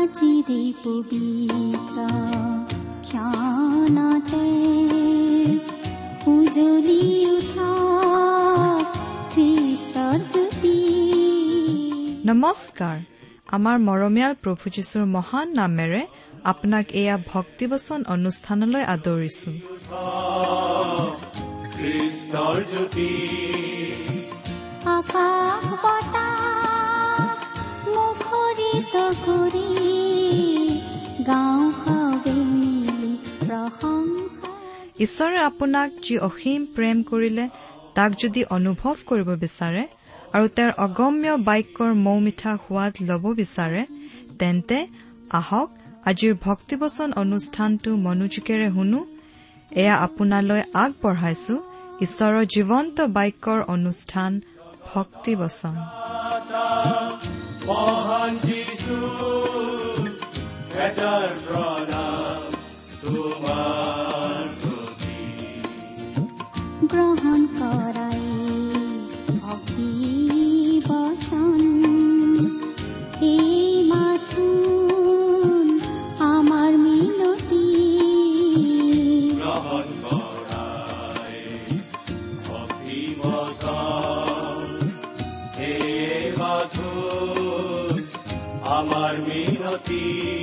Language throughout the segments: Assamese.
চিৰি পবিত্ৰ ক্ষণতে উজলি উঠা খ্ৰীষ্টৰ জ্যোতি। নমস্কাৰ। আমাৰ মৰমীয়াল প্ৰভু যীশুৰ মহান নামেৰে আপোনাক এয়া ভক্তিবচন অনুষ্ঠানলৈ আদৰিছো। আকাশ বতাহ মুখৰিত কৰি গাঁওখনে মিলি প্ৰশংসা। ঈশ্বৰে আপোনাক যি অসীম প্ৰেম কৰিলে তাক যদি অনুভৱ কৰিব বিচাৰে আৰু তেওঁৰ অগম্য বাক্যৰ মৌমিঠা সোৱাদ ল'ব বিচাৰে, তেন্তে আহক আজিৰ ভক্তিবচন অনুষ্ঠানটো মনোযোগেৰে শুনো। এয়া আপোনালৈ আগবঢ়াইছো ঈশ্বৰৰ জীৱন্ত বাক্যৰ অনুষ্ঠান ভক্তিবচন। গ্ৰহণ কৰাই ভক্তি বচন, এই মাথো আমাৰ মিনতি। গ্ৰহণ কৰাই ভক্তি বচন, এই মাথো আমাৰ মিনতি।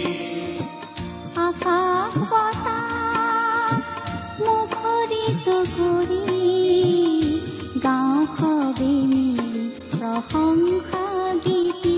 আকাশ বতাহ মুখৰিত কৰি গাঁওখনে মিলি প্ৰশংসা গীতি।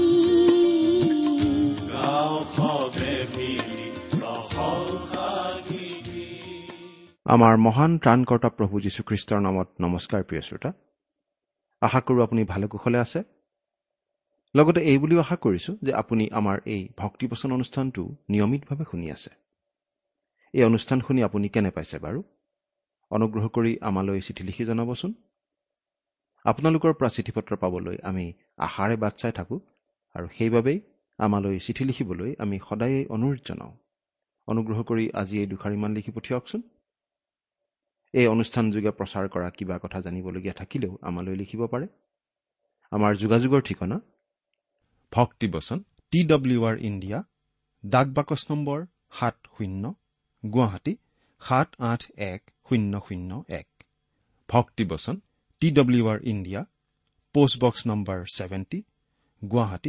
আমাৰ মহান ত্ৰাণকৰ্তা প্ৰভু যীশুখ্ৰীষ্টৰ নামত নমস্কাৰ। প্ৰিয় শ্ৰোতা, আশা কৰোঁ আপুনি ভালে কুশলে আছে। লগতে এই বুলিও আশা কৰিছোঁ যে আপুনি আমাৰ এই ভক্তিবচন অনুষ্ঠানটো নিয়মিতভাৱে শুনি আছে। এই অনুষ্ঠান শুনি আপুনি কেনে পাইছে বাৰু? অনুগ্ৰহ কৰি আমালৈ চিঠি লিখি জনাবচোন। আপোনালোকৰ পৰা চিঠি পত্ৰ পাবলৈ আমি আশাৰে বাট চাই থাকোঁ আৰু সেইবাবেই আমালৈ চিঠি লিখিবলৈ আমি সদায়েই অনুৰোধ জনাওঁ। অনুগ্ৰহ কৰি আজি এই দুষাৰিমান লিখি পঠিয়াওকচোন। এই অনুষ্ঠানযোগে প্ৰচাৰ কৰা কিবা কথা জানিবলগীয়া থাকিলেও আমালৈ লিখিব পাৰে। আমাৰ যোগাযোগৰ ঠিকনা ভক্তিবচন TWR ইণ্ডিয়া, ডাক বাকচ নম্বৰ 70, গুৱাহাটী 781001। ভক্তিবচন TWR India, post box number 70, Guwahati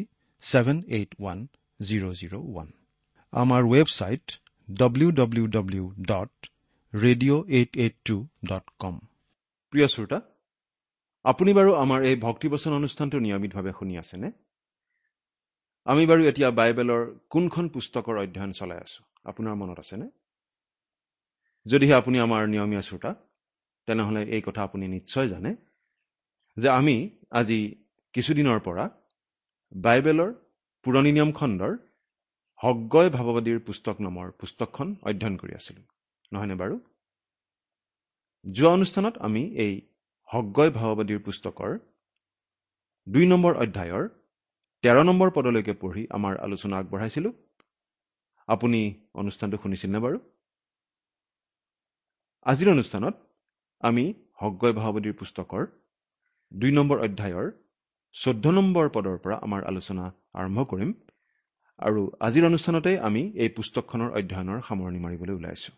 781001। আমাৰ ৱেবছাইট www.radio882.com। প্ৰিয় শ্ৰোতা, আপুনি বাৰু আমাৰ এই ভক্তিবচন অনুষ্ঠানটো নিয়মিতভাৱে শুনি আছেনে? আমি বাৰু এতিয়া বাইবেলৰ কোনখন পুস্তকৰ অধ্যয়ন চলাই আছো আপোনাৰ মনত আছেনে? যদিহে আপুনি আমাৰ নিয়মীয়া শ্ৰোতা, তেনেহ'লে এই কথা আপুনি নিশ্চয় জানে যে আমি আজি কিছুদিনৰ পৰা বাইবেলৰ পুৰণি নিয়ম খণ্ডৰ হগ্গয় ভাৱবাদীৰ পুস্তক নামৰ পুস্তকখন অধ্যয়ন কৰি আছিলোঁ, নহয়নে বাৰু? যোৱা অনুষ্ঠানত আমি এই হগ্গয় ভাৱবাদীৰ পুস্তকৰ 2 নম্বৰ অধ্যায়ৰ 13 নম্বৰ পদলৈকে পঢ়ি আমাৰ আলোচনা আগবঢ়াইছিলোঁ। আপুনি অনুষ্ঠানটো শুনিছিল নে বাৰু? আজিৰ অনুষ্ঠানত আমি হগ্গয় ভাৱবাদীৰ পুস্তকৰ 2 নম্বৰ অধ্যায়ৰ 14 নম্বৰ পদৰ পৰা আমাৰ আলোচনা আৰম্ভ কৰিম আৰু আজিৰ অনুষ্ঠানতে আমি এই পুস্তকখনৰ অধ্যয়নৰ সামৰণি মাৰিবলৈ ওলাইছোঁ।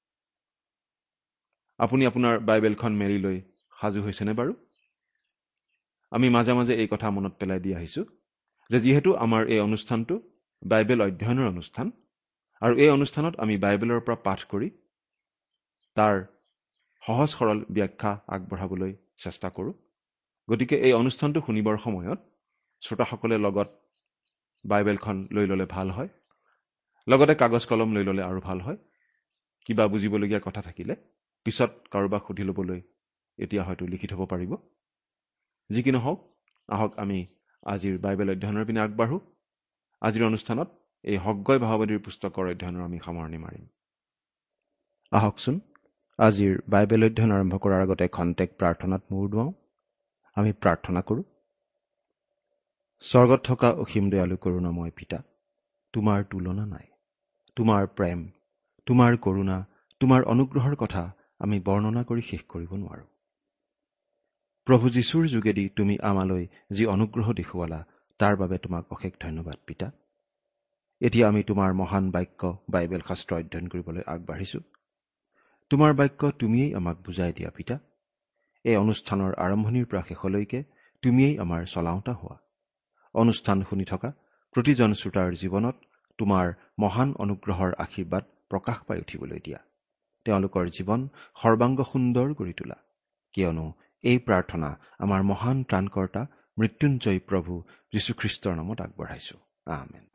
আপুনি আপোনাৰ বাইবেলখন মেলি লৈ সাজু হৈছেনে বাৰু? আমি মাজে মাজে এই কথা মনত পেলাই দি আহিছোঁ যে যিহেতু আমাৰ এই অনুষ্ঠানটো বাইবেল অধ্যয়নৰ অনুষ্ঠান আৰু এই অনুষ্ঠানত আমি বাইবেলৰ পৰা পাঠ কৰি তাৰ সহজ সৰল ব্যাখ্যা আগবঢ়াবলৈ চেষ্টা কৰোঁ। গতিকে এই অনুষ্ঠানটো শুনিবৰ সময়ত শ্ৰোতাসকলে লগত বাইবেলখন লৈ ল'লে ভাল হয়, লগতে কাগজ কলম লৈ ল'লে আৰু ভাল হয়। কিবা বুজিবলগীয়া কথা থাকিলে পিছত কাৰোবাক সুধি ল'বলৈ এতিয়া হয়তো লিখি থ'ব পাৰিব। যি কি নহওক, আহক আমি আজিৰ বাইবেল অধ্যয়নৰ পিনে আগবাঢ়ো। আজিৰ অনুষ্ঠানত এই হগ্গয় ভাৱবাদীৰ পুস্তকৰ অধ্যয়নৰ আমি সামৰণি মাৰিম। আহকচোন আজিৰ বাইবেল অধ্যয়ন আৰম্ভ কৰাৰ আগতে খন্তেক প্ৰাৰ্থনাত মূৰ দুৱাওঁ। আমি প্ৰাৰ্থনা কৰোঁ। স্বৰ্গত থকা অসীম দয়ালু কৰুণাময় পিতা, তোমাৰ তুলনা নাই। তোমাৰ প্ৰেম, তোমাৰ কৰুণা, তোমাৰ অনুগ্ৰহৰ কথা আমি বৰ্ণনা কৰি শেষ কৰিব নোৱাৰো। প্ৰভু যীশুৰ যোগেদি তুমি আমালৈ যি অনুগ্ৰহ দেখুৱালা তাৰ বাবে তোমাক অশেষ ধন্যবাদ পিতা। এতিয়া আমি তোমাৰ মহান বাক্য বাইবেল শাস্ত্ৰ অধ্যয়ন কৰিবলৈ আগবাঢ়িছো। তোমাৰ বাক্য তুমিয়েই আমাক বুজাই দিয়া পিতা। এই অনুষ্ঠানৰ আৰম্ভণিৰ পৰা শেষলৈকে তুমিয়েই আমাৰ চলাওঁতা হোৱা। অনুষ্ঠান শুনি থকা প্ৰতিজন শ্ৰোতাৰ জীৱনত তোমাৰ মহান অনুগ্ৰহৰ আশীৰ্বাদ প্ৰকাশ পাই উঠিবলৈ দিয়া। তেওঁলোকৰ জীৱন সৰ্বাংগ সুন্দৰ কৰি তোলা, কিয়নো এই প্ৰাৰ্থনা আমাৰ মহান ত্ৰাণকৰ্তা মৃত্যুঞ্জয় প্ৰভু যীশুখ্ৰীষ্টৰ নামত আগবঢ়াইছো। আমেন।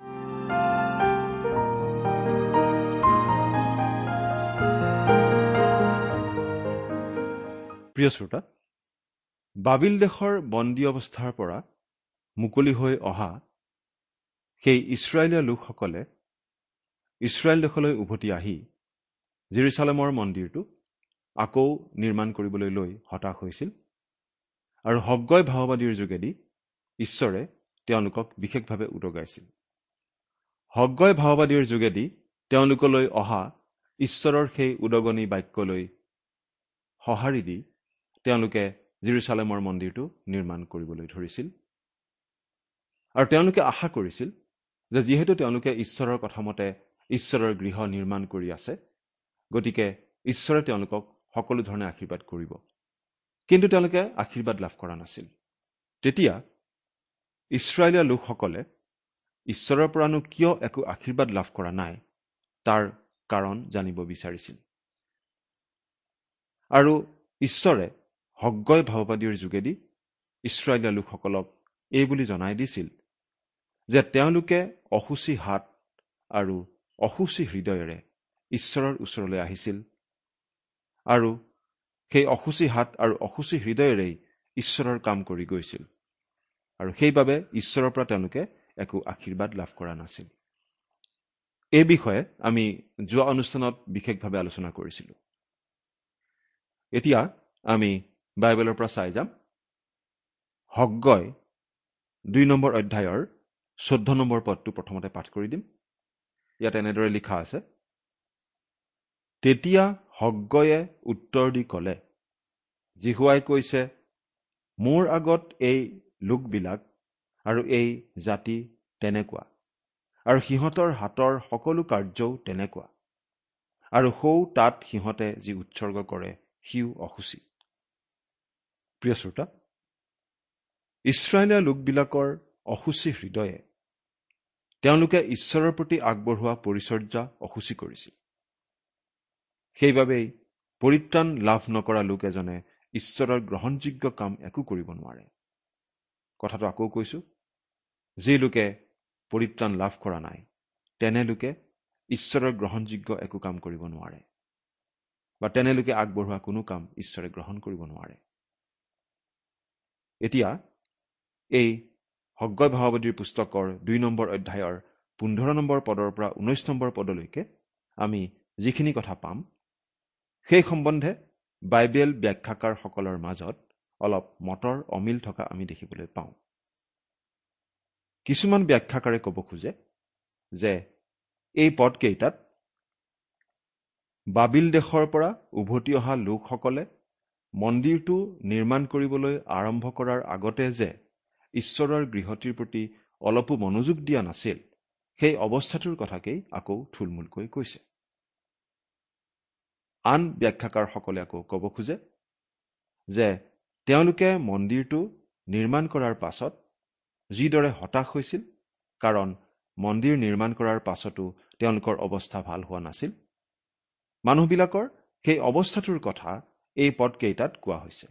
প্ৰিয় শ্ৰোতা, বাবিল দেশৰ বন্দী অৱস্থাৰ পৰা মুকলি হৈ অহা সেই ইছৰাইলীয় লোকসকলে ইছৰাইল দেশলৈ উভতি আহি জেৰুচালেমৰ মন্দিৰটো আকৌ নিৰ্মাণ কৰিবলৈ লৈ হতাশ হৈছিল। আৰু হগ্গই ভাওবাদীৰ যোগেদি ঈশ্বৰে তেওঁলোকক বিশেষভাৱে উদগাইছিল। হগ্গই ভাওবাদীৰ যোগেদি তেওঁলোকলৈ অহা ঈশ্বৰৰ সেই উদগনি বাক্যলৈ সঁহাৰি দি তেওঁলোকে জেৰুচালেমৰ মন্দিৰটো নিৰ্মাণ কৰিবলৈ ধৰিছিল। আৰু তেওঁলোকে আশা কৰিছিল যে যিহেতু তেওঁলোকে ঈশ্বৰৰ কথামতে ঈশ্বৰৰ গৃহ নিৰ্মাণ কৰি আছে, গতিকে ঈশ্বৰে তেওঁলোকক সকলো ধৰণে আশীৰ্বাদ কৰিব। কিন্তু তেওঁলোকে আশীৰ্বাদ লাভ কৰা নাছিল। তেতিয়া ইছৰাইলীয় লোকসকলে ঈশ্বৰৰ পৰানো কিয় একো আশীৰ্বাদ লাভ কৰা নাই তাৰ কাৰণ জানিব বিচাৰিছিল। আৰু ঈশ্বৰে হগ্গই ভাওবাদীৰ যোগেদি ইছৰাইলীয় লোকসকলক এই বুলি জনাই দিছিল যে তেওঁলোকে অসুচী হাত আৰু অসুচী হৃদয়েৰে ঈশ্বৰৰ ওচৰলৈ আহিছিল, আৰু সেই অসুচী হাত আৰু অসুচী হৃদয়েৰেই ঈশ্বৰৰ কাম কৰি গৈছিল। আৰু সেইবাবে ঈশ্বৰৰ পৰা তেওঁলোকে একো আশীৰ্বাদ লাভ কৰা নাছিল। এই বিষয়ে আমি যোৱা অনুষ্ঠানত বিশেষভাৱে আলোচনা কৰিছিলোঁ। এতিয়া আমি বাইবেলৰ পৰা চাই যাম। হগ্গই ২ নম্বৰ অধ্যায়ৰ ১৪ নম্বৰ পদটো প্ৰথমতে পাঠ কৰি দিম। ইয়াত এনেদৰে লিখা আছে, তেতিয়া হগ্গয়ে উত্তৰ দি ক'লে, জিহুৱাই কৈছে, মোৰ আগত এই লোকবিলাক আৰু এই জাতি তেনেকুৱা, আৰু সিহঁতৰ হাতৰ সকলো কাৰ্যও তেনেকুৱা, আৰু সৌ তাত সিহঁতে যি উৎসৰ্গ কৰে সিও অসুচী। প্ৰিয় শ্ৰোতা, ইছৰাইলীয় লোকবিলাকৰ অসুচী হৃদয়ে তেওঁলোকে ঈশ্বৰৰ প্ৰতি আগবঢ়োৱা পৰিচৰ্যা অসুচী কৰিছিল। সেইবাবেই পৰিত্ৰাণ লাভ নকৰা লোক এজনে ঈশ্বৰৰ গ্ৰহণযোগ্য কাম একো কৰিব নোৱাৰে। কথাটো আকৌ কৈছো, যি লোকে পৰিত্ৰাণ লাভ কৰা নাই তেনে লোকে ঈশ্বৰৰ গ্ৰহণযোগ্য একো কাম কৰিব নোৱাৰে, বা তেনে লোকে আগবঢ়োৱা কোনো কাম ঈশ্বৰে গ্ৰহণ কৰিব নোৱাৰে। এতিয়া এই হগ্গই ভাওবাদীৰ পুস্তকৰ ২ নম্বৰ অধ্যায়ৰ ১৫ নম্বৰ পদৰ পৰা ১৯ নম্বৰ পদলৈকে আমি যিখিনি কথা পাম, সেই সম্বন্ধে বাইবেল ব্যাখ্যাকাৰসকলৰ মাজত অলপ মতৰ অমিল থকা আমি দেখিবলৈ পাওঁ। কিছুমান ব্যাখ্যাকাৰে ক'ব খোজে যে এই পদকেইটাত বাবিল দেশৰ পৰা উভতি অহা লোকসকলে মন্দিৰটো নিৰ্মাণ কৰিবলৈ আৰম্ভ কৰাৰ আগতে যে ঈশ্বৰৰ গৃহটিৰ প্ৰতি অলপো মনোযোগ দিয়া নাছিল, সেই অৱস্থাটোৰ কথাকেই আকৌ থুলমূলকৈ কৈছে। আন ব্যাখ্যাকাৰসকলে আকৌ ক'ব খোজে যে তেওঁলোকে মন্দিৰটো নিৰ্মাণ কৰাৰ পাছত যিদৰে হতাশ হৈছিল, কাৰণ মন্দিৰ নিৰ্মাণ কৰাৰ পাছতো তেওঁলোকৰ অৱস্থা ভাল হোৱা নাছিল, মানুহবিলাকৰ সেই অৱস্থাটোৰ কথা এই পদকেইটাত কোৱা হৈছে।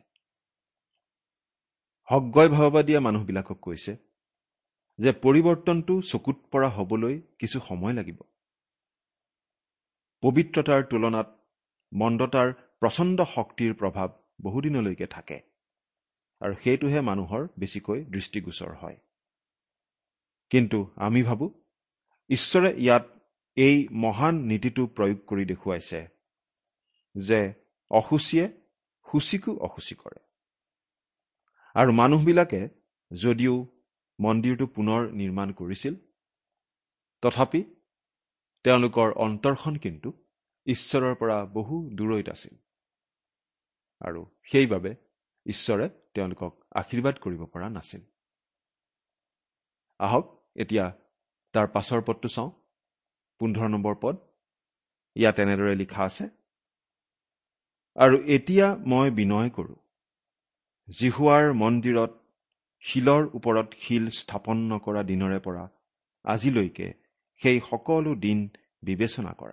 হগ্গই ভাওবাদীয়ে মানুহবিলাকক কৈছে যে পৰিৱৰ্তনটো চকুত পৰা হ'বলৈ কিছু সময় লাগিব। পবিত্ৰতাৰ তুলনাত মন্দতাৰ প্ৰচণ্ড শক্তিৰ প্ৰভাৱ বহুদিনলৈকে থাকে, আৰু সেইটোহে মানুহৰ বেছিকৈ দৃষ্টিগোচৰ হয়। কিন্তু আমি ভাবো ঈশ্বৰে ইয়াত এই মহান নীতিটো প্ৰয়োগ কৰি দেখুৱাইছে যে অসুচীয়ে সূচীকো অসুচী কৰে। আৰু মানুহবিলাকে যদিও মন্দিৰটো পুনৰ নিৰ্মাণ কৰিছিল, তথাপি তেওঁলোকৰ অন্তৰখন কিন্তু ঈশ্বৰৰ পৰা বহু দূৰৈত আছিল, আৰু সেইবাবে ঈশ্বৰে তেওঁলোকক আশীৰ্বাদ কৰিব পৰা নাছিল। আহক এতিয়া তাৰ পাছৰ পদটো চাওঁ, 15 নম্বৰ পদ। ইয়াত এনেদৰে লিখা আছে, আৰু এতিয়া মই বিনয় কৰোঁ, জিহুৱাৰ মন্দিৰত শিলৰ ওপৰত শিল স্থাপন নকৰা দিনৰে পৰা আজিলৈকে সেই সকলো দিন বিবেচনা কৰা।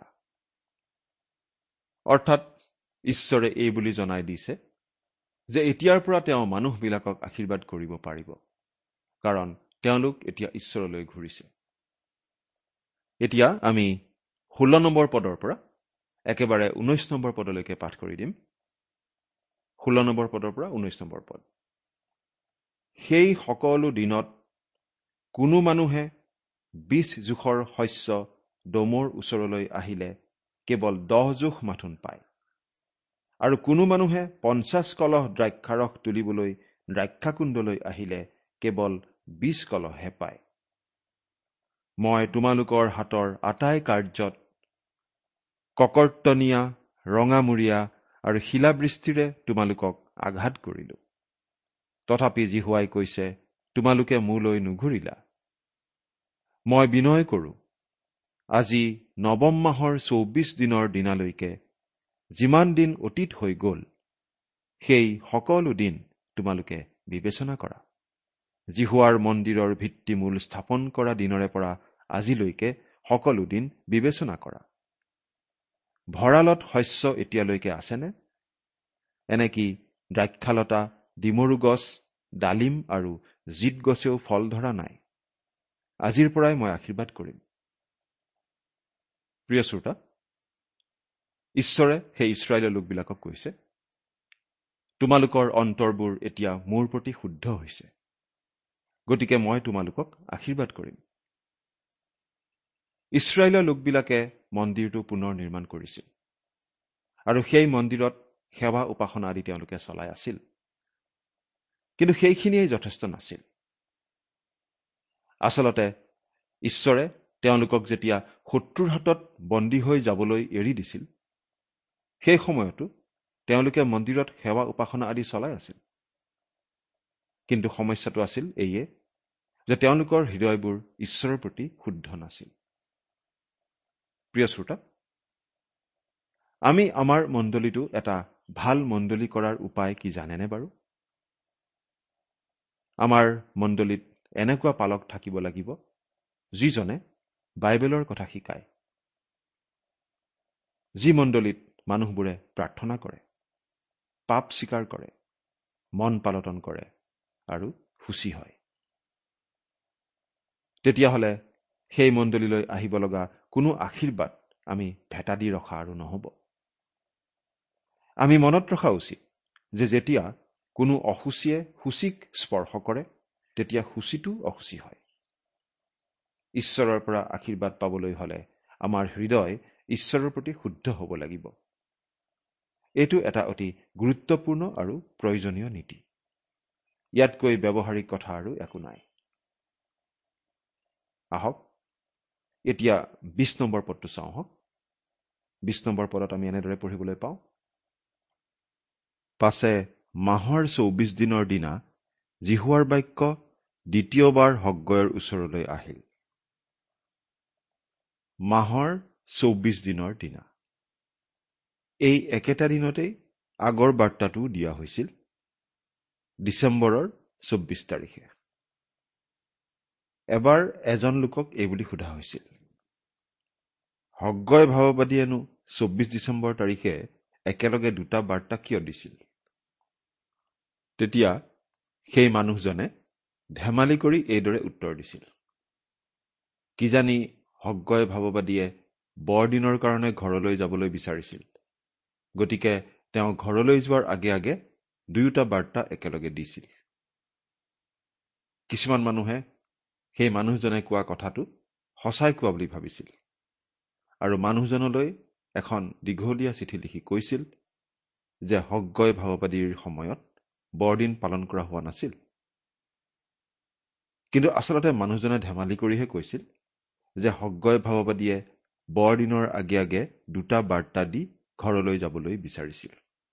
অৰ্থাৎ ঈশ্বৰে এই বুলি জনাই দিছে যে এতিয়াৰ পৰা তেওঁ মানুহবিলাকক আশীৰ্বাদ কৰিব পাৰিব, কাৰণ তেওঁলোক এতিয়া ঈশ্বৰলৈ ঘূৰিছে। এতিয়া আমি 16 নম্বৰ পদৰ পৰা একেবাৰে 19 নম্বৰ পদলৈকে পাঠ কৰি দিম। 16 নম্বৰ পদৰ পৰা 19 নম্বৰ পদ। সেই সকলো দিনত কোনো মানুহে 20 জোখৰ শস্য ডোমৰ ওচৰলৈ আহিলে কেৱল 10 জোখ মাথোন পায়, আৰু কোনো মানুহে 50 কলহ দ্ৰাক্ষাৰস তুলিবলৈ দ্ৰাক্ষাকুণ্ডলৈ আহিলে কেৱল 20 কলহহে পায়। মই তোমালোকৰ হাতৰ আটাই কাৰ্যত ককৰ্তনীয়া, ৰঙামূৰীয়া আৰু শিলাবৃষ্টিৰে তোমালোকক আঘাত কৰিলো। তথাপি জিহুৱাই কৈছে, তোমালোকে মোলৈ নুঘূৰিলা। মই বিনয় কৰোঁ, আজি 9 মাহৰ 24 দিনৰ দিনালৈকে যিমান দিন অতীত হৈ গ'ল, সেই সকলো দিন তোমালোকে বিবেচনা কৰা। জিহুৱাৰ মন্দিৰৰ ভিত্তিমূল স্থাপন কৰা দিনৰে পৰা আজিলৈকে সকলো দিন বিবেচনা কৰা। ভঁৰালত শস্য এতিয়ালৈকে আছেনে? এনেকি দ্ৰাক্ষালতা, ডিমৰু গছ, ডালিম আৰু জিত গছেও ফল ধৰা নাই? আজিৰ পৰাই মই আশীৰ্বাদ কৰিম। প্ৰিয় শ্ৰোতা, ঈশ্বৰে সেই ইছৰাইলৰ লোকবিলাকক কৈছে, তোমালোকৰ অন্তৰবোৰ এতিয়া মোৰ প্ৰতি শুদ্ধ হৈছে, গতিকে মই তোমালোকক আশীৰ্বাদ কৰিম। ইছৰাইলৰ লোকবিলাকে মন্দিৰটো পুনৰ নিৰ্মাণ কৰিছিল, আৰু সেই মন্দিৰত সেৱা উপাসনা আদি তেওঁলোকে চলাই আছিল। কিন্তু সেইখিনিয়েই যথেষ্ট নাছিল। আচলতে ঈশ্বৰে তেওঁলোকক যেতিয়া শত্ৰুৰ হাতত বন্দী হৈ যাবলৈ এৰি দিছিল, সেই সময়তো তেওঁলোকে মন্দিৰত সেৱা উপাসনা আদি চলাই আছিল। কিন্তু সমস্যাটো আছিল এইয়ে যে তেওঁলোকৰ হৃদয়বোৰ ঈশ্বৰৰ প্ৰতি শুদ্ধ নাছিল। প্ৰিয় শ্ৰোতা, আমি আমাৰ মণ্ডলীটো এটা ভাল মণ্ডলী কৰাৰ উপায় কি জানেনে বাৰু? আমাৰ মণ্ডলীত এনেকুৱা পালক থাকিব লাগিব যিজনে বাইবেলৰ কথা শিকায়, যি মণ্ডলীত মানুহবোৰে প্ৰাৰ্থনা কৰে, পাপ স্বীকাৰ কৰে, মন পালটন কৰে আৰু সুচী হয়। তেতিয়াহ'লে সেই মণ্ডলীলৈ আহিব লগা কোনো আশীৰ্বাদ আমি ভেটা দি ৰখা আৰু নহ'ব। আমি মনত ৰখা উচিত যে যেতিয়া কোনো অসুচীয়ে সূচীক স্পৰ্শ কৰে, তেতিয়া সূচীটো অসুচী হয়। ঈশ্বৰৰ পৰা আশীৰ্বাদ পাবলৈ হ'লে আমাৰ হৃদয় ঈশ্বৰৰ প্ৰতি শুদ্ধ হ'ব লাগিব। এইটো এটা অতি গুৰুত্বপূৰ্ণ আৰু প্ৰয়োজনীয় নীতি। ইয়াতকৈ ব্যৱহাৰিক কথা আৰু একো নাই। আহক এতিয়া 20 নম্বৰ পদটো চাওঁ আহক। 20 নম্বৰ পদত আমি এনেদৰে পঢ়িবলৈ পাওঁ, পাছে মাহৰ 24 দিনৰ দিনা জিহুৱাৰ বাক্য দ্বিতীয়বাৰ হগ্গয়ৰ ওচৰলৈ আহিল। মাহৰ 24 দিনৰ দিনা, এই একেটা দিনতেই আগৰ বাৰ্তাটোও দিয়া হৈছিল, ডিচেম্বৰৰ 24 তাৰিখে। এবাৰ এজন লোকক এইবুলি সোধা হৈছিল, হগ্গয় ভাৱবাদীয়েনো 24 ডিচেম্বৰ তাৰিখে একেলগে দুটা বাৰ্তা কিয় দিছিল? তেতিয়া সেই মানুহজনে ধেমালি কৰি এইদৰে উত্তৰ দিছিল, কিজানি হগ্গয় ভাৱবাদীয়ে বৰদিনৰ কাৰণে ঘৰলৈ যাবলৈ বিচাৰিছিল, গতিকে তেওঁ ঘৰলৈ যোৱাৰ আগে আগে দুয়োটা বাৰ্তা একেলগে দিছিল। কিছুমান মানুহে সেই মানুহজনে কোৱা কথাটো সঁচাই কোৱা বুলি ভাবিছিল আৰু মানুহজনলৈ এখন দীঘলীয়া চিঠি লিখি কৈছিল যে হগ্গয় ভাৱবাদীৰ সময়ত বৰদিন পালন কৰা হোৱা নাছিল। কিন্তু আচলতে মানুহজনে ধেমালি কৰিহে কৈছিল যে হগ্গয় ভাৱবাদীয়ে বৰদিনৰ আগে আগে দুটা বাৰ্তা দি ঘৰলৈ যাবলৈ বিচাৰিছিল।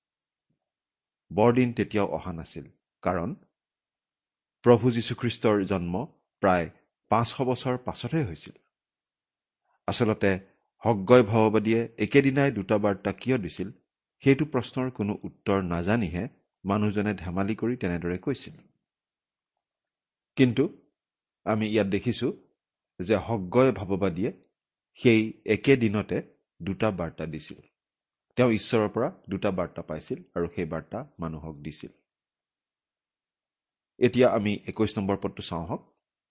বৰদিন তেতিয়াও অহা নাছিল, কাৰণ প্ৰভু যীশুখ্ৰীষ্টৰ জন্ম প্ৰায় 500 বছৰ পাছতহে হৈছিল। আচলতে হগ্গই ভাৱবাদীয়ে একেদিনাই দুটা বাৰ্তা কিয় দিছিল সেইটো প্ৰশ্নৰ কোনো উত্তৰ নাজানিহে মানুহজনে ধেমালি কৰি তেনেদৰে কৈছিল। কিন্তু আমি ইয়াত দেখিছো যে হগ্গই ভাৱবাদীয়ে সেই একেদিনতে দুটা বাৰ্তা দিছিল। তেওঁ ঈশ্বৰৰ পৰা দুটা বাৰ্তা পাইছিল আৰু সেই বাৰ্তা মানুহক দিছিল। এতিয়া আমি 21 নম্বৰ পদটো চাওঁ হওক।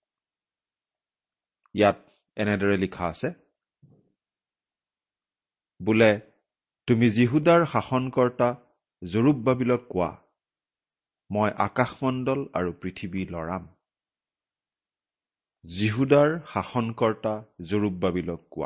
ইয়াত এনেদৰে লিখা আছে, বোলে তুমি যিহুদাৰ শাসনকৰ্তা জৰুব্বাবিলক কোৱা, মই আকাশমণ্ডল আৰু পৃথিৱী লৰাম। যিহুদাৰ শাসনকৰ্তা জৰুব্বাবিলক কোৱা।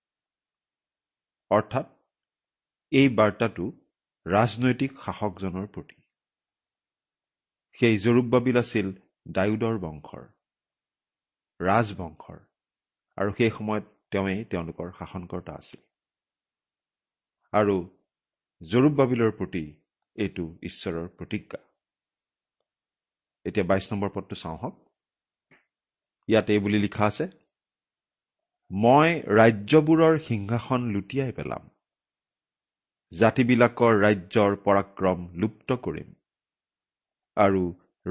অৰ্থাৎ এই বাৰ্তাটো ৰাজনৈতিক শাসকজনৰ প্ৰতি। সেই জৰুব্বাবিল আছিল দাউদৰ বংশৰ, ৰাজবংশৰ, আৰু সেই সময়ত তেওঁৱেই তেওঁলোকৰ শাসনকৰ্তা আছিল। আৰু জৰুব্বাবিলৰ প্ৰতি এইটো ঈশ্বৰৰ প্ৰতিজ্ঞা। এতিয়া 22 নম্বৰ পদটো চাওঁ হওক। ইয়াত এই বুলি লিখা আছে, মই ৰাজ্যবোৰৰ সিংহাসন লুটিয়াই পেলাম, জাতিবিলাকৰ ৰাজ্যৰ পৰাক্ৰম লুপ্ত কৰিম, আৰু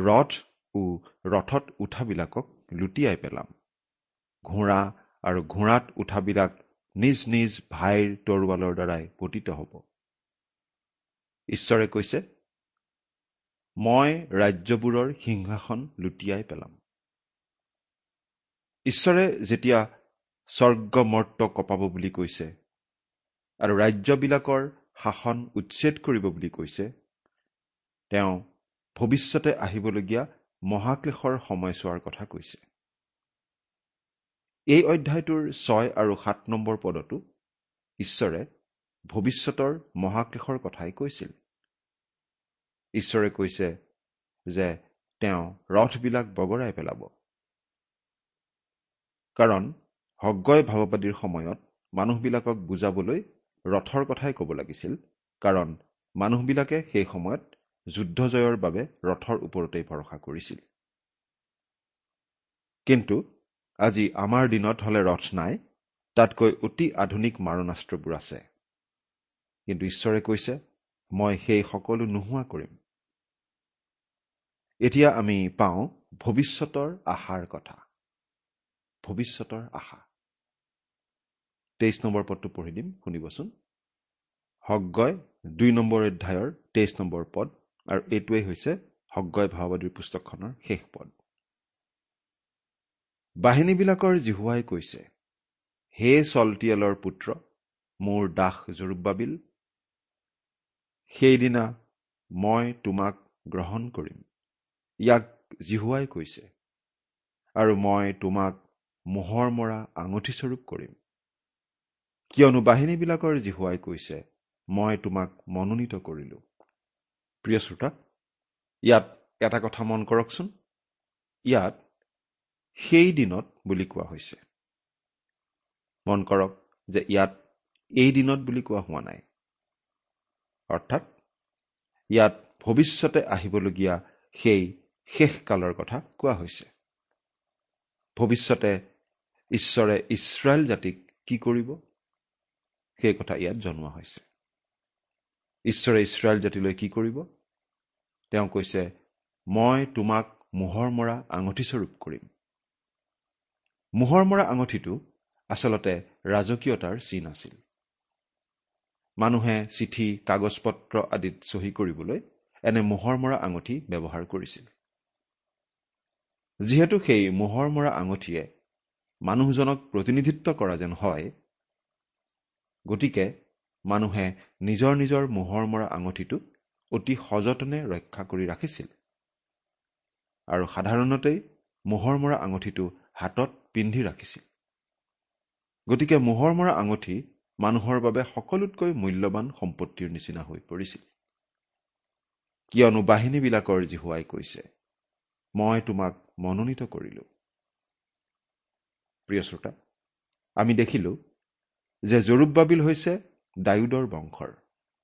ৰথত উঠাবিলাকক লুটিয়াই পেলাম। ঘোঁৰা আৰু ঘোঁৰাত উঠাবিলাক নিজ নিজ ভাইৰ তৰোৱালৰ দ্বাৰাই পতিত হ'ব। ঈশ্বৰে কৈছে, মই ৰাজ্যবোৰৰ সিংহাসন লুটিয়াই পেলাম। ঈশ্বৰে যেতিয়া স্বৰ্গমৰ্ত কঁপাব বুলি কৈছে আৰু ৰাজ্যবিলাকৰ শাসন উচ্ছেদ কৰিব বুলি কৈছে, তেওঁ ভৱিষ্যতে আহিবলগীয়া মহাক্লেশৰ সময়ছোৱাৰ কথা কৈছে। এই অধ্যায়টোৰ 6 আৰু 7 নম্বৰ পদতো ঈশ্বৰে ভৱিষ্যতৰ মহাক্লেশৰ কথাই কৈছিল। ঈশ্বৰে কৈছে যে তেওঁ ৰথবিলাক বগৰাই পেলাব। কাৰণ হগ্গই ভাৱবাদীৰ সময়ত মানুহবিলাকক বুজাবলৈ ৰথৰ কথাই ক'ব লাগিছিল, কাৰণ মানুহবিলাকে সেই সময়ত যুদ্ধ জয়ৰ বাবে ৰথৰ ওপৰতেই ভৰসা কৰিছিল। কিন্তু আজি আমাৰ দিনত হলে ৰথ নাই, তাতকৈ অতি আধুনিক মাৰণাস্ত্ৰবোৰ আছে। কিন্তু ঈশ্বৰে কৈছে, মই সেই সকলো নোহোৱা কৰিম। এতিয়া আমি পাওঁ ভৱিষ্যতৰ আশাৰ কথা। ভৱিষ্যতৰ আশা। 23 নম্বৰ পদটো পঢ়ি দিম, শুনিবচোন। হগ্গই 2 নম্বৰ অধ্যায়ৰ 23 নম্বৰ পদ, আৰু এইটোৱেই হৈছে হগ্গই ভাৱবাদীৰ পুস্তকখনৰ শেষ পদ। বাহিনীবিলাকৰ জিহুৱাই কৈছে, হে চলটিয়েলৰ পুত্ৰ, মোৰ দাস জৰুব্বাবিল, সেইদিনা মই তোমাক গ্ৰহণ কৰিম। ইয়াক জিহুৱাই কৈছে, আৰু মই তোমাক মোহৰ মৰা আঙঠিস্বৰূপ কৰিম। কিয়নো বাহিনীবিলাকৰ জিহুৱাই কৈছে, মই তোমাক মনোনীত কৰিলো। প্ৰিয় শ্ৰোতা, ইয়াত এটা কথা মন কৰকচোন। ইয়াত সেই দিনত বুলি কোৱা হৈছে। মন কৰক যে ইয়াত এই দিনত বুলি কোৱা হোৱা নাই। অৰ্থাৎ ইয়াত ভৱিষ্যতে আহিবলগীয়া সেই শেষ কালৰ কথা কোৱা হৈছে। ভৱিষ্যতে ঈশ্বৰে ইছৰাইল জাতিক কি কৰিব সেই কথা ইয়াত জনোৱা হৈছে। ঈশ্বৰে ইছৰাইল জাতিলৈ কি কৰিব? তেওঁ কৈছে, মই তোমাক মোহৰ মৰা আঙঠিস্বৰূপ কৰিম। মোহৰ মৰা আঙঠিটো আচলতে ৰাজকীয়তাৰ চিন আছিল। মানুহে চিঠি, কাগজ পত্ৰ আদিত চহী কৰিবলৈ এনে মোহৰ মৰা আঙঠি ব্যৱহাৰ কৰিছিল। যিহেতু সেই মোহৰ মৰা আঙঠিয়ে মানুহজনক প্ৰতিনিধিত্ব কৰা যেন হয়, গতিকে মানুহে নিজৰ নিজৰ মোহৰ মৰা আঙঠিটো অতি সযতনে ৰক্ষা কৰি ৰাখিছিল। আৰু সাধাৰণতেই মোহৰ মৰা আঙঠিটো হাতত পিন্ধি ৰাখিছিল। গতিকে মোহৰ মৰা আঙঠি মানুহৰ বাবে সকলোতকৈ মূল্যৱান সম্পত্তিৰ নিচিনা হৈ পৰিছিল। কিয়নো বাহিনীবিলাকৰ জিহুৱাই কৈছে, মই তোমাক মনোনীত কৰিলো। প্ৰিয় শ্ৰোতা, আমি দেখিলো যে জৰুব্বাবিল হৈছে দাউদৰ বংশৰ।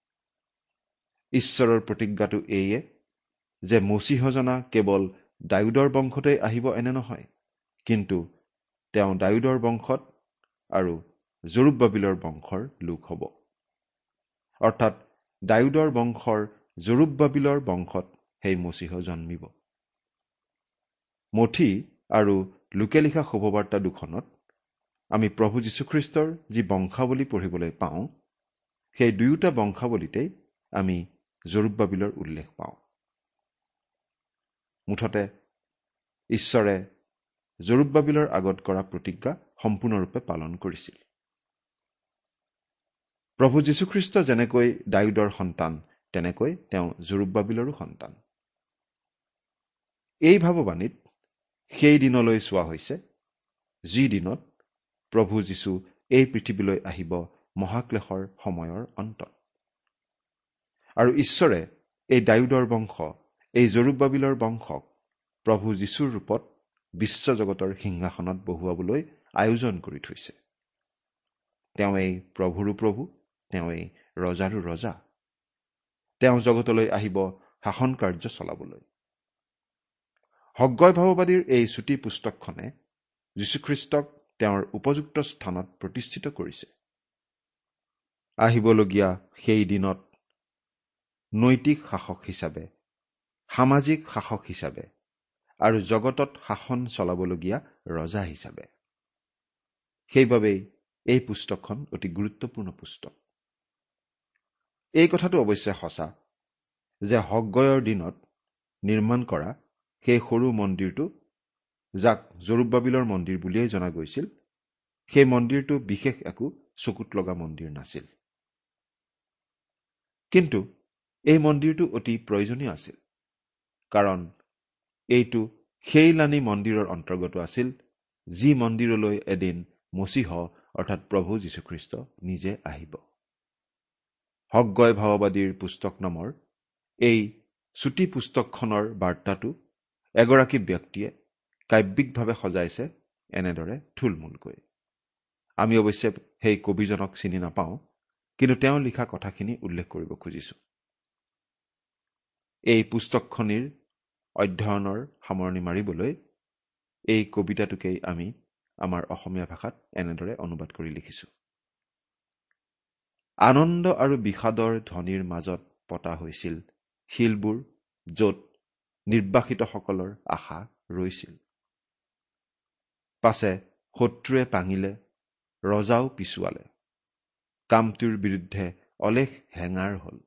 ঈশ্বৰৰ প্ৰতিজ্ঞাটো এইয়ে যে মচীহজনা কেৱল দাউদৰ বংশতেই আহিব এনে নহয়, কিন্তু তেওঁ দাউদৰ বংশত আৰু জৰুব্বাবিলৰ বংশৰ লোক হ'ব। অৰ্থাৎ দাউদৰ বংশৰ জৰুব্বাবিলৰ বংশত সেই মচীহ জন্মিব। মঠি আৰু লোকে লিখা শুভবাৰ্তা দুখনত আমি প্ৰভু যীশুখ্ৰীষ্টৰ যি বংশাৱলী পঢ়িবলৈ পাওঁ, সেই দুয়োটা বংশাৱলীতেই আমি জৰুব্বাবিলৰ উল্লেখ পাওঁ। মুঠতে ঈশ্বৰে জৰুব্বাবিলৰ আগত কৰা প্ৰতিজ্ঞা সম্পূৰ্ণৰূপে পালন কৰিছিল। প্ৰভু যীশুখ্ৰীষ্ট যেনেকৈ দাউদৰ সন্তান, তেনেকৈ তেওঁ জৰুব্বাবিলৰো সন্তান। এই ভাৱবাণীত সেই দিনলৈ চোৱা হৈছে যি দিনত প্ৰভু যীশু এই পৃথিৱীলৈ আহিব মহাক্লেশৰ সময়ৰ অন্তত। আৰু ঈশ্বৰে এই দাউদৰ বংশ, এই জৰুব্বাবিলৰ বংশক প্ৰভু যীশুৰ ৰূপত বিশ্বজগতৰ সিংহাসনত বহুৱাবলৈ আয়োজন কৰি থৈছে। তেওঁ এই প্ৰভুৰো প্ৰভু, তেওঁ এই ৰজাৰো ৰজা। তেওঁ জগতলৈ আহিব শাসন কাৰ্য চলাবলৈ। হগ্গয় ভাৱবাদীৰ এই চুটি পুস্তকখনে যীশুখ্ৰীষ্টক তেওঁৰ উপযুক্ত স্থানত প্ৰতিষ্ঠিত কৰিছে। আহিবলগীয়া সেই দিনত নৈতিক শাসক হিচাপে, সামাজিক শাসক হিচাপে আৰু জগতত শাসন চলাবলগীয়া ৰজা হিচাপে। সেইবাবেই এই পুস্তকখন অতি গুৰুত্বপূৰ্ণ পুস্তক। এই কথাটো অৱশ্যে সঁচা যে হগ্গয়ৰ দিনত নিৰ্মাণ কৰা সেই সৰু মন্দিৰটো, যাক জৰুব্বাবিলৰ মন্দিৰ বুলিয়েই জনা গৈছিল, সেই মন্দিৰটো বিশেষ একো চকুত লগা মন্দিৰ নাছিল। কিন্তু এই মন্দিৰটো অতি প্ৰয়োজনীয় আছিল, কাৰণ এইটো সেই লানি মন্দিৰৰ অন্তৰ্গত আছিল যি মন্দিৰলৈ এদিন মচীহ অৰ্থাৎ প্ৰভু যীশুখ্ৰীষ্ট নিজে আহিব। হগ্গয় ভাৱবাদীৰ পুস্তক নামৰ এই চুটি পুস্তকখনৰ বাৰ্তাটো এগৰাকী ব্যক্তিয়ে কাব্যিকভাৱে সজাইছে এনেদৰে থুলমূলকৈ। আমি অৱশ্যে সেই কবিজনক চিনি নাপাওঁ, কিন্তু তেওঁ লিখা কথাখিনি উল্লেখ কৰিব খুজিছো। এই পুস্তকখনিৰ অধ্যয়নৰ সামৰণি মাৰিবলৈ এই কবিতাটোকেই আমি আমাৰ অসমীয়া ভাষাত এনেদৰে অনুবাদ কৰি লিখিছো। আনন্দ আৰু বিষাদৰ ধ্বনিৰ মাজত পতা হৈছিল শিলবোৰ, য'ত নিৰ্বাসিতসকলৰ আশা ৰৈছিল। পাছে শত্ৰুৱে পাঙিলে, ৰজাও পিছুৱালে, কামটোৰ বিৰুদ্ধে অলেখ হেঙাৰ হল।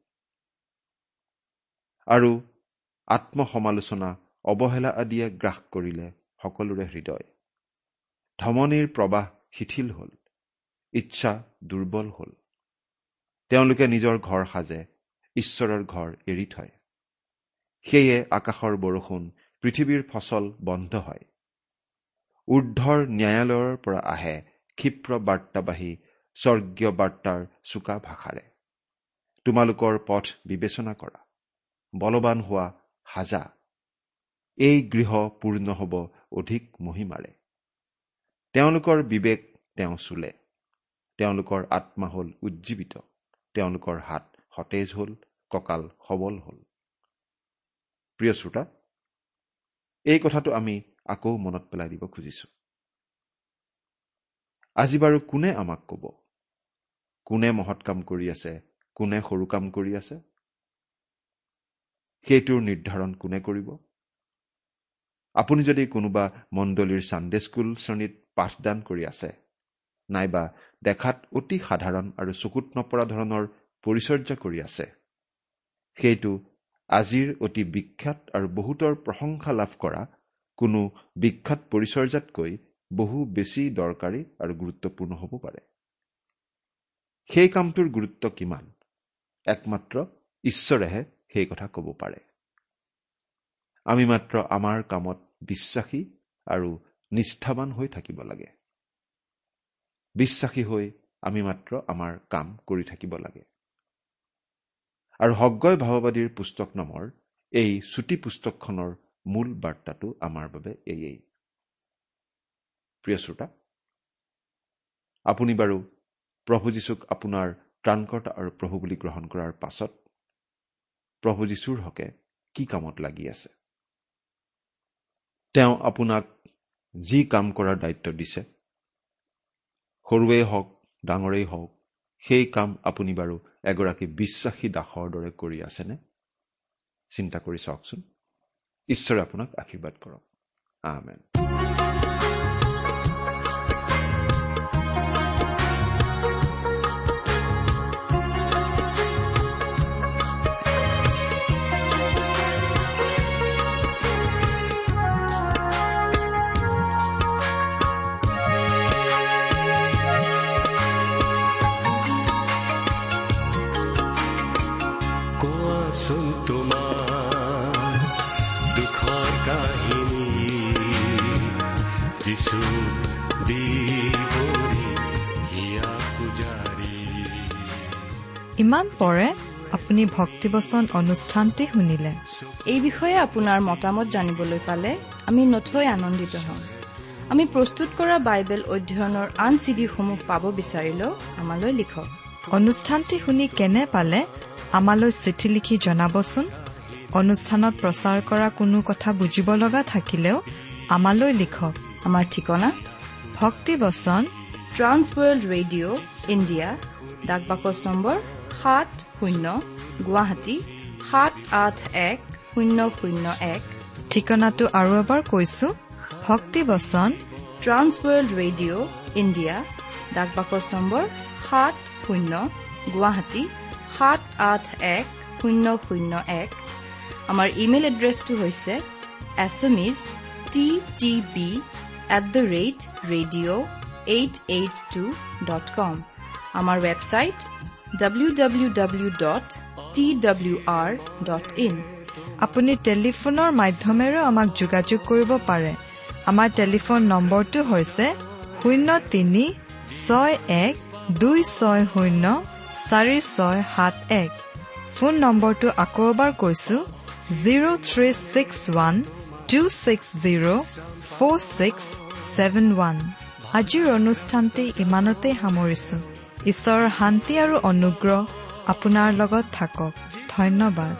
আৰু আত্মসমালোচনা, অৱহেলা আদিয়ে গ্ৰাস কৰিলে সকলোৰে হৃদয়। ধমনীৰ প্ৰবাহ শিথিল হল, ইচ্ছা দুৰ্বল হল। তেওঁলোকে নিজৰ ঘৰ সাজে, ঈশ্বৰৰ ঘৰ এৰি থয়। সেয়ে আকাশৰ বৰষুণ, পৃথিৱীৰ ফচল বন্ধ হয়। ঊৰ্ধৰ ন্যায়ালয়ৰ পৰা আহে ক্ষিপ্ৰ বাৰ্তাবাহী স্বৰ্গীয় বাৰ্তাৰ চোকা ভাষাৰে। তোমালোকৰ পথ বিবেচনা কৰা, বলৱান হোৱা, সাজা। এই গৃহ পূৰ্ণ হ'ব অধিক মহিমাৰে। তেওঁলোকৰ বিবেক তেওঁ চুলে, তেওঁলোকৰ আত্মা হল উজ্জীৱিত, তেওঁলোকৰ হাত সতেজ হল, কঁকাল সবল হল। প্ৰিয় শ্ৰোতা, এই কথাটো আমি আকৌ মনত পেলাই দিব খুজিছো। আজি বাৰু কোনে আমাক কব? কোনে মহৎ কাম কৰি আছে, কোনে সৰু কাম কৰি আছে? সেইটোৰ নিৰ্ধাৰণ কোনে কৰিব? আপুনি যদি কোনোবা মণ্ডলীৰ ছানডে স্কুল শ্ৰেণীত পাঠদান কৰি আছে, নাইবা দেখাত অতি সাধাৰণ আৰু চকুত নপৰা ধৰণৰ পৰিচৰ্যা কৰি আছে, সেইটো আজিৰ অতি বিখ্যাত আৰু বহুতৰ প্ৰশংসা লাভ কৰা কোনো বিখ্যাত পৰিচৰ্যাতকৈ বহু বেছি দৰকাৰী আৰু গুৰুত্বপূৰ্ণ হ'ব পাৰে। সেই কামটোৰ গুৰুত্ব কিমান, একমাত্ৰ ঈশ্বৰেহে সেই কথা ক'ব পাৰে। আমি মাত্ৰ আমাৰ কামত বিশ্বাসী আৰু নিষ্ঠাৱান হৈ থাকিব লাগে। বিশ্বাসী হৈ আমি মাত্ৰ আমাৰ কাম কৰি থাকিব লাগে। আৰু হগ্গয় ভাৱবাদীৰ পুস্তক নামৰ এই চুটি পুস্তকখনৰ মূল বাৰ্তাটো আমাৰ বাবে এয়েই। প্ৰিয় শ্ৰোতা, আপুনি বাৰু প্ৰভু যীশুক আপোনাৰ ত্ৰাণকৰ্তা আৰু প্ৰভু বুলি গ্ৰহণ কৰাৰ পাছত প্ৰভু যীশুৰ হকে কি কামত লাগি আছে? তেওঁ আপোনাক যি কাম কৰাৰ দায়িত্ব দিছে, সৰুৱেই হওক ডাঙৰেই হওক, সেই কাম আপুনি বাৰু এগৰাকী বিশ্বাসী দাসৰ দৰে কৰি আছেনে? চিন্তা কৰি চাওকচোন। ঈশ্বৰে আপোনাক আশীৰ্বাদ কৰক। আমেন। ইমান পৰে আপুনি ভক্তিবচন অনুষ্ঠানটি শুনিলে। এই বিষয়ে আপোনাৰ মতামত জানিবলৈ পালে আমি নথৈ আনন্দিত হ'ম। আমি প্ৰস্তুত কৰা বাইবেল অধ্যয়নৰ আন চিডিসমূহ পাব বিচাৰিলেও আমালৈ লিখক। অনুষ্ঠানটি শুনি কেনে পালে আমালৈ চিঠি লিখি জনাবচোন। অনুষ্ঠানত প্ৰচাৰ কৰা কোনো কথা বুজিব লগা থাকিলেও আমালৈ লিখক। আমাৰ ঠিকনা ভক্তিবচন, ট্ৰান্স ৱৰ্ল্ড ৰেডিঅ' ইণ্ডিয়া, ডাক বাকচ নম্বৰ 70 গুৱাহাটী 78101। ঠিকনাটো আৰু এবাৰ কৈছো, ভক্তিবচন, ট্ৰান্স ৱৰ্ল্ড ৰেডিঅ' ইণ্ডিয়া, ডাক বাকচ নম্বৰ 70 গুৱাহাটী 78101। আমাৰ ইমেইল এড্ৰেছটো হৈছে assamese@radio882.com। আমাৰ ৱেবছাইট www.twr.in। আপুনি টেলিফোনৰ মাধ্যমেৰেও আমাক যোগাযোগ কৰিব পাৰে। আমাৰ টেলিফোন নম্বৰটো হৈছে 0361260461। ফোন নম্বৰটো আকৌ এবাৰ কৈছো, 0361260461। আজিৰ অনুষ্ঠানটি ইমানতে সামৰিছো। ঈশ্বৰৰ শান্তি আৰু অনুগ্ৰহ আপোনাৰ লগত থাকক। ধন্যবাদ।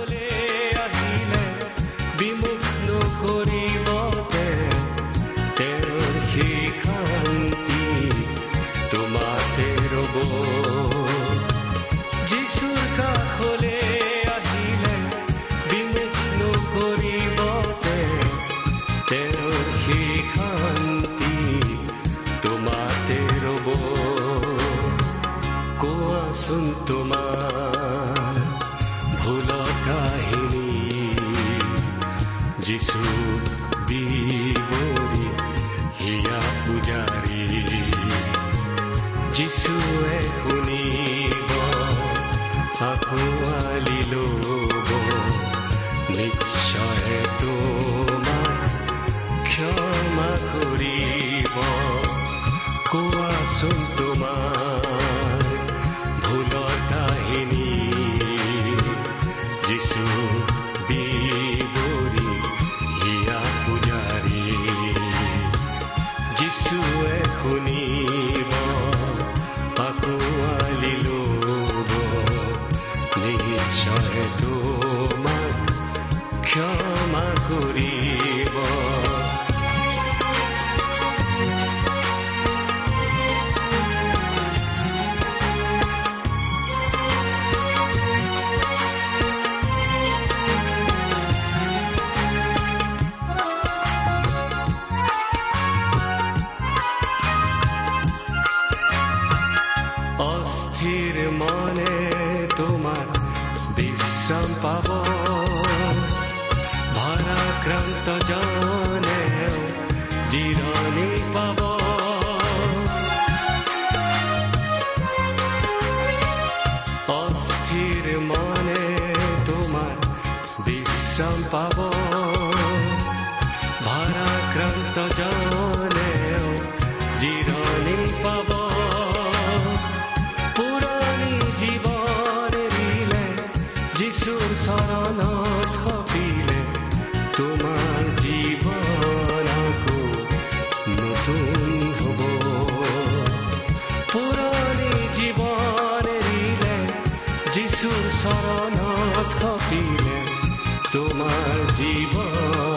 তোমাৰ ভুল কাহিনী যিছু বিবৰি হিয়া পূজাৰী, যিছুৱে শুনিব আঁকোৱালি ল'ব, নিশ্চয় তোমাক ক্ষমা কৰিব। কোৱাচোন তোমাৰ ভুলৰ কাহিনী যিছু বিবৰি হিয়া পূজাৰী, যিছুৱে শুনিব আঁকোৱালি ল'ব, নিশ্চয় তোমাক ক্ষমা কৰিব। অস্থিৰ মনে তোমাৰ বিশ্ৰাম পাব, ভাৰাক্ৰান্ত জনে জিৰণি পাব। অস্থিৰ মনে তোমাৰ বিশ্ৰাম পাব, ভাৰাক্ৰান্ত জনে জিৰণি পাব। যিশুৰ চৰণত সপিলে তোমাৰ জীৱন আকৌ নতুন হ'ব। পুৰণি জীৱন এৰিলে যিশুৰ চৰণত সপিলে তোমাৰ জীৱন